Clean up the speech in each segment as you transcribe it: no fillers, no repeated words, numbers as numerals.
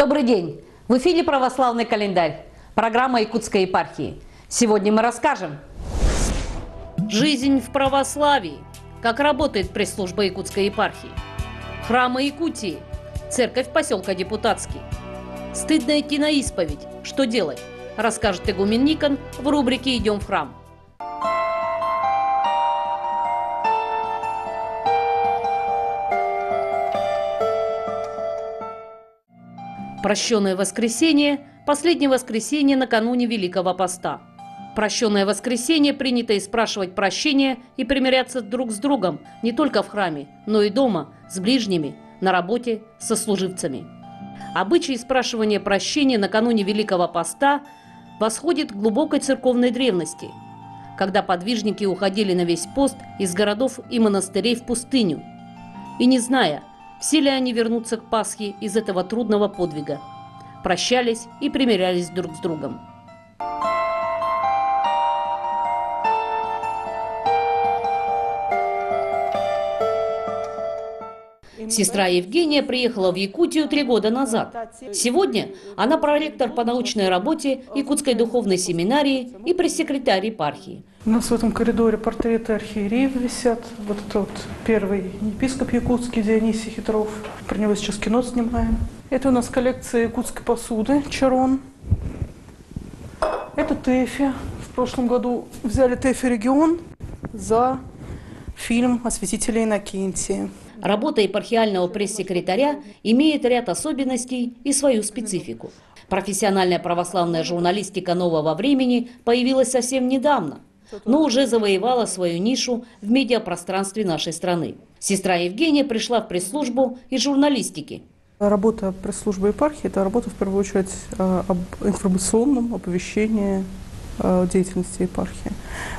Добрый день! В эфире «Православный календарь», программа Якутской епархии. Сегодня мы расскажем. Жизнь в православии. Как работает пресс-служба Якутской епархии. Храмы Якутии. Церковь поселка Депутатский. Стыдно идти на исповедь. Что делать? Расскажет игумен Никон в рубрике «Идем в храм». Прощенное воскресенье – последнее воскресенье накануне Великого Поста. Прощенное воскресенье принято и спрашивать прощения и примиряться друг с другом не только в храме, но и дома, с ближними, на работе, со служивцами. Обычай спрашивания прощения накануне Великого Поста восходит к глубокой церковной древности, когда подвижники уходили на весь пост из городов и монастырей в пустыню, и не зная, все ли они вернутся к Пасхе из этого трудного подвига, прощались и примирялись друг с другом. Сестра Евгения приехала в Якутию 3 года назад. Сегодня она проректор по научной работе Якутской духовной семинарии и пресс-секретарь епархии. У нас в этом коридоре портреты архиереев висят. Вот это вот первый епископ якутский Дионисий Хитров. Про него сейчас кино снимаем. Это у нас коллекция якутской посуды Чарон. Это ТЭФИ. В прошлом году взяли ТЭФИ регион за фильм о святителе Иннокентии. Работа епархиального пресс-секретаря имеет ряд особенностей и свою специфику. Профессиональная православная журналистика нового времени появилась совсем недавно, но уже завоевала свою нишу в медиапространстве нашей страны. Сестра Евгения пришла в пресс-службу из журналистики. Работа пресс-службы епархии – это работа, в первую очередь, об информационном оповещении деятельности епархии.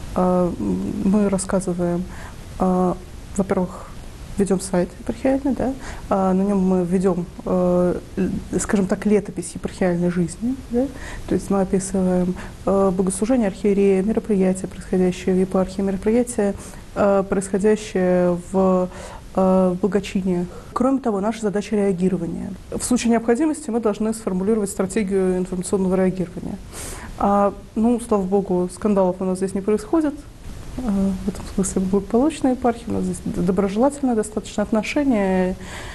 Мы рассказываем, во-первых, ведем сайт епархиальный, да? На нем мы ведем, скажем так, летопись епархиальной жизни. Да? То есть мы описываем богослужения архиерея, мероприятия, происходящие в епархии, мероприятия, происходящие в благочиниях. Кроме того, наша задача реагирования. В случае необходимости мы должны сформулировать стратегию информационного реагирования. Слава богу, скандалов у нас здесь не происходит. В этом смысле благополучная епархия, у нас здесь доброжелательное достаточно отношение.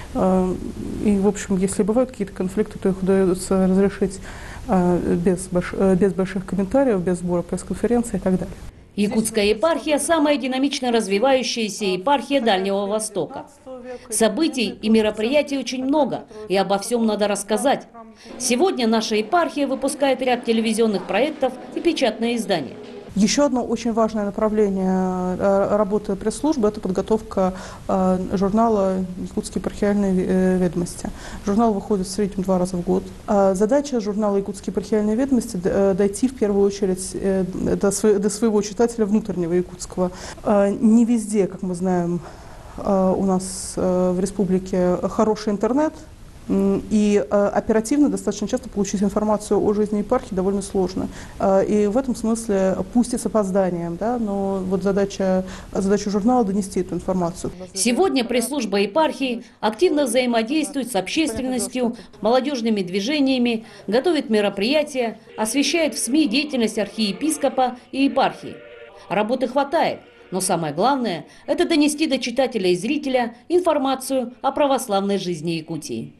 И, в общем, если бывают какие-то конфликты, то их удается разрешить без больших комментариев, без сбора пресс-конференций и так далее. Якутская епархия – самая динамично развивающаяся епархия Дальнего Востока. Событий и мероприятий очень много, и обо всем надо рассказать. Сегодня наша епархия выпускает ряд телевизионных проектов и печатные издания. Еще одно очень важное направление работы пресс-службы – это подготовка журнала «Якутские епархиальные ведомости». Журнал выходит в среднем 2 раза в год. Задача журнала «Якутские епархиальные ведомости» – дойти в первую очередь до своего читателя внутреннего якутского. Не везде, как мы знаем, у нас в республике хороший интернет. И оперативно достаточно часто получить информацию о жизни епархии довольно сложно. И в этом смысле, пусть и с опозданием, да, но вот задача журнала донести эту информацию. Сегодня пресс-служба епархии активно взаимодействует с общественностью, молодежными движениями, готовит мероприятия, освещает в СМИ деятельность архиепископа и епархии. Работы хватает. Но самое главное – это донести до читателя и зрителя информацию о православной жизни Якутии.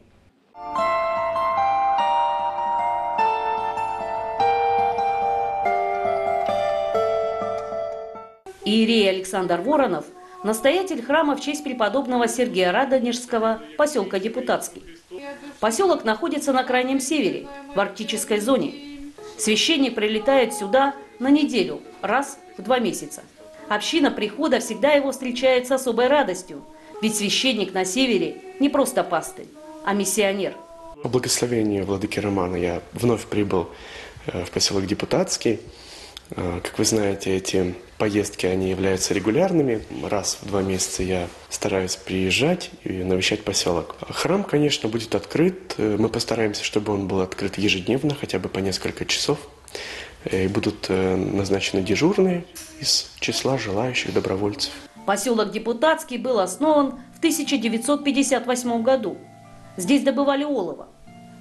Иерей Александр Воронов – настоятель храма в честь преподобного Сергия Радонежского поселка Депутатский. Поселок находится на крайнем севере, в арктической зоне. Священник прилетает сюда на неделю, раз в 2 месяца. Община прихода всегда его встречает с особой радостью, ведь священник на севере не просто пастырь, а миссионер. По благословению владыки Романа я вновь прибыл в поселок Депутатский. Как вы знаете, эти поездки, они являются регулярными. Раз в 2 месяца я стараюсь приезжать и навещать поселок. Храм, конечно, будет открыт. Мы постараемся, чтобы он был открыт ежедневно, хотя бы по несколько часов. И будут назначены дежурные из числа желающих добровольцев. Поселок Депутатский был основан в 1958 году. Здесь добывали олово.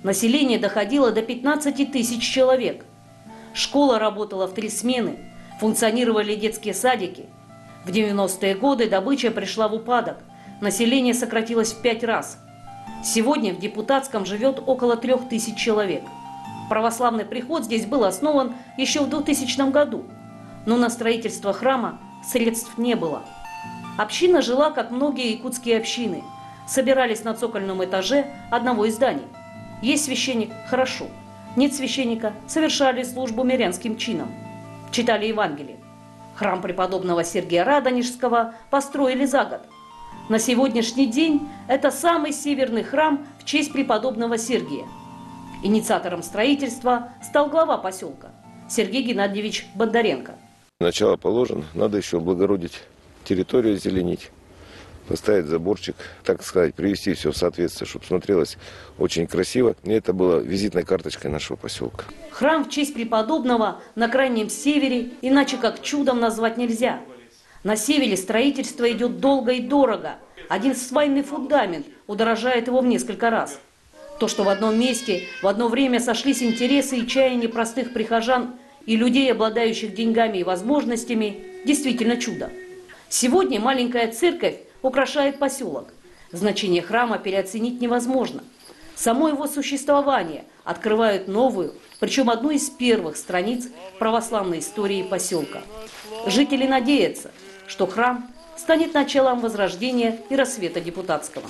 Население доходило до 15 тысяч человек. Школа работала в 3 смены, функционировали детские садики. В 90-е годы добыча пришла в упадок, население сократилось в 5 раз. Сегодня в Депутатском живет около 3000 человек. Православный приход здесь был основан еще в 2000 году, но на строительство храма средств не было. Община жила, как многие якутские общины, собирались на цокольном этаже одного из зданий. Есть священник – хорошо, нет священника – совершали службу мирянским чином, читали Евангелие. Храм преподобного Сергия Радонежского построили за год. На сегодняшний день это самый северный храм в честь преподобного Сергия. Инициатором строительства стал глава поселка Сергей Геннадьевич Бондаренко. Начало положено, надо еще облагородить территорию, озеленить, поставить заборчик, так сказать, привести все в соответствие, чтобы смотрелось очень красиво. И это было визитной карточкой нашего поселка. Храм в честь преподобного на крайнем севере, иначе как чудом назвать нельзя. На севере строительство идет долго и дорого. Один свайный фундамент удорожает его в несколько раз. То, что в одном месте в одно время сошлись интересы и чаяния простых прихожан и людей, обладающих деньгами и возможностями, действительно чудо. Сегодня маленькая церковь украшает поселок. Значение храма переоценить невозможно. Само его существование открывает новую, причем одну из первых страниц православной истории поселка. Жители надеются, что храм станет началом возрождения и рассвета Депутатского.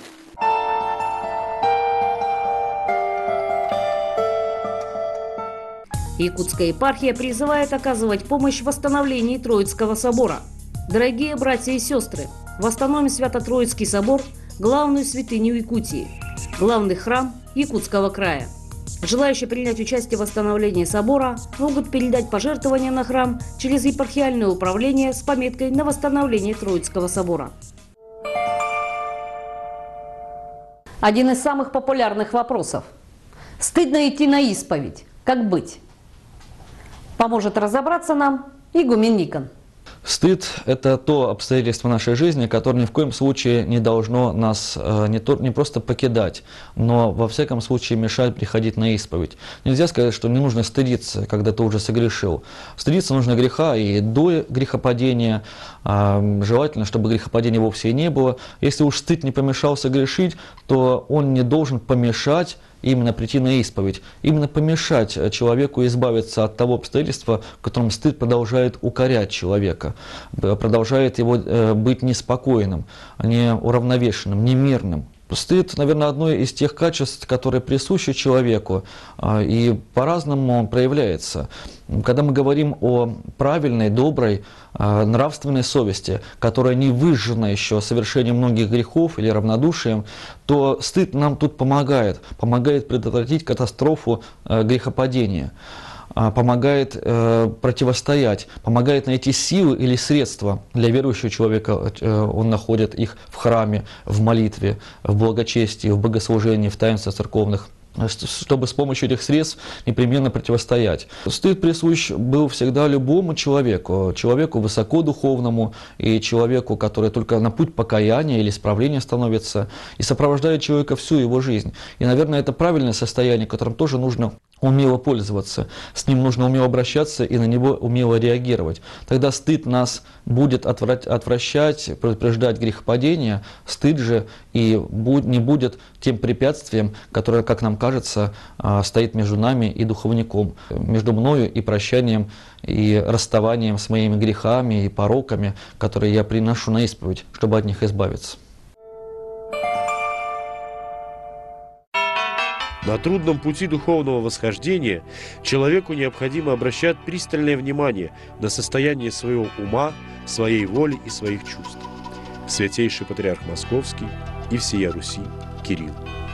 Якутская епархия призывает оказывать помощь в восстановлении Троицкого собора. Дорогие братья и сестры, восстановим Свято-Троицкий собор, главную святыню Якутии, главный храм Якутского края. Желающие принять участие в восстановлении собора могут передать пожертвования на храм через епархиальное управление с пометкой на восстановление Троицкого собора. Один из самых популярных вопросов. Стыдно идти на исповедь. Как быть? Поможет разобраться нам игумен Никон. Стыд – это то обстоятельство нашей жизни, которое ни в коем случае не должно нас не просто покидать, но во всяком случае мешать приходить на исповедь. Нельзя сказать, что не нужно стыдиться, когда ты уже согрешил. Стыдиться нужно греха и до грехопадения. Желательно, чтобы грехопадения вовсе и не было. Если уж стыд не помешал согрешить, то он не должен помешать именно прийти на исповедь, именно помешать человеку избавиться от того обстоятельства, в котором стыд продолжает укорять человека, продолжает его быть неспокойным, неуравновешенным, немирным. Стыд, наверное, одно из тех качеств, которые присущи человеку и по-разному он проявляется. Когда мы говорим о правильной, доброй, нравственной совести, которая не выжжена еще совершением многих грехов или равнодушием, то стыд нам тут помогает предотвратить катастрофу грехопадения. Помогает противостоять, помогает найти силы или средства для верующего человека. Он находит их в храме, в молитве, в благочестии, в богослужении, в таинствах церковных, чтобы с помощью этих средств непременно противостоять. Стыд присущ был всегда любому человеку, человеку высокодуховному и человеку, который только на путь покаяния или исправления становится, и сопровождает человека всю его жизнь. И, наверное, это правильное состояние, которым тоже нужно умело пользоваться, с ним нужно умело обращаться и на него умело реагировать. Тогда стыд нас будет отвращать, предупреждать грехопадения, стыд же и не будет тем препятствием, которое, как нам кажется, стоит между нами и духовником, между мною и прощанием, и расставанием с моими грехами и пороками, которые я приношу на исповедь, чтобы от них избавиться. На трудном пути духовного восхождения человеку необходимо обращать пристальное внимание на состояние своего ума, своей воли и своих чувств. Святейший Патриарх Московский и всея Руси Кирилл.